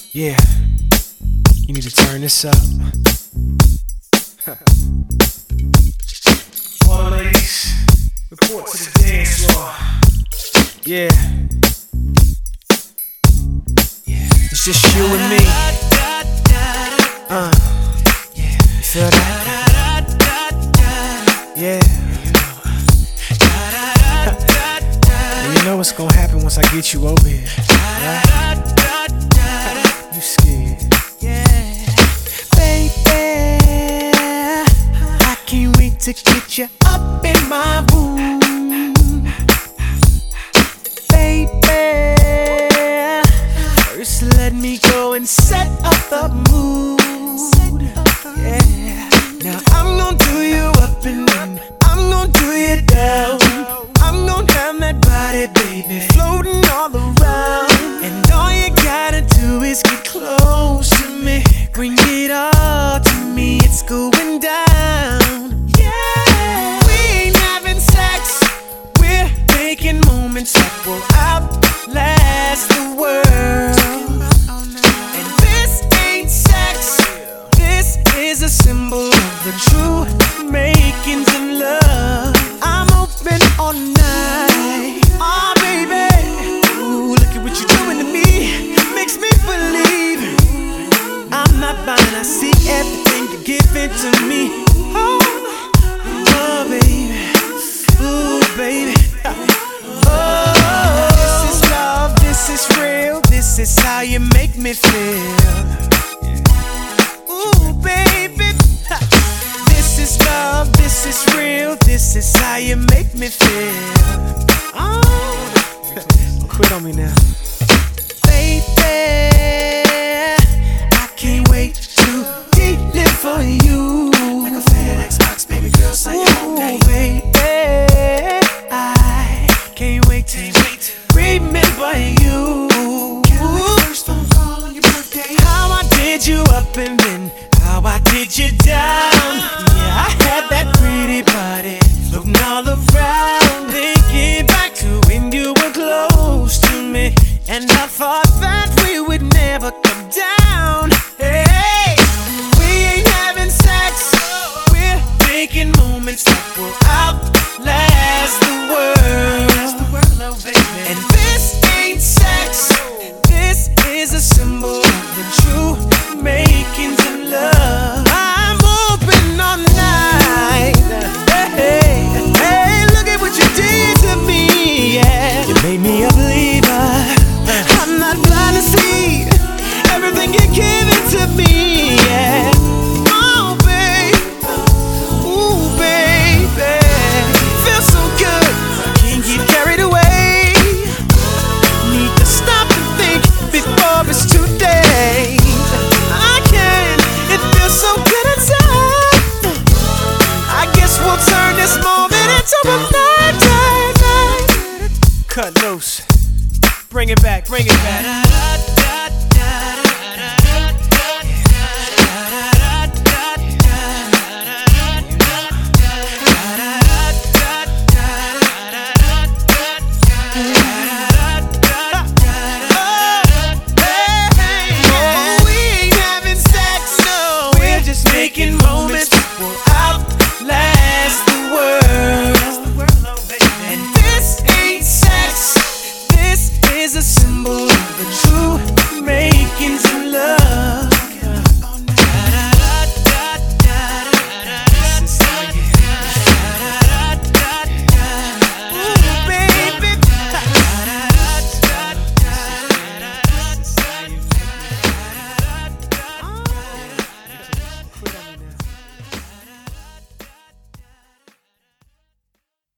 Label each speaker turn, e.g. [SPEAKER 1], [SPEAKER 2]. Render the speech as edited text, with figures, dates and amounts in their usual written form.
[SPEAKER 1] Yeah, you need to turn this up. All the ladies, report to the dance floor. Yeah, it's just you and me. You feel that? Yeah. And you know what's gonna happen once I get you over here, right? You scared?
[SPEAKER 2] Yeah, baby, I can't wait to get you up in my room. Baby, first let me go and set up the mood. Yeah, now I'm gonna do you up and down, I'm gonna do you down. I'm gonna have that body, baby, floating all around. And all you gotta do is get close to me, bring it all to me, it's going down. Yeah, we ain't having sex, we're making moments that will outlast the world. And this ain't sex, this is a symbol of the true makings of love. I'm open all night, oh baby. Ooh, look at what you're doing to me, makes me believe I'm not blind, I see everything you're giving to me. Oh, oh baby, ooh baby. Oh, this is love, this is real, this is how you make me feel. Ooh baby, this is love, this is real, this is how you make me feel. Oh,
[SPEAKER 1] Don't quit on me now.
[SPEAKER 2] baby, I can't wait to live for you. Like a FedEx box, baby girl, say your name. Baby, I can't wait to remember you. First phone call on your birthday. How I did you up and then how I did you down. Yeah, I had that pretty body floating all around, thinking back to when you were close to me, and I thought that we would never come down. Hey, we ain't having sex, we're making moments that will outlast the world. And this ain't sex, this is a symbol of the true makings of love. I'm open all night. Hey, hey, look at what you did to me. Yeah, you made me a believer. I'm not blind to see everything you're giving to me. Yeah, oh babe, ooh baby, feels so good. Can't get carried away. Need to stop and think before it's too late. I can't, it feels so good inside. I guess we'll turn this moment into a night.
[SPEAKER 1] Cut loose. Bring it back, bring it back.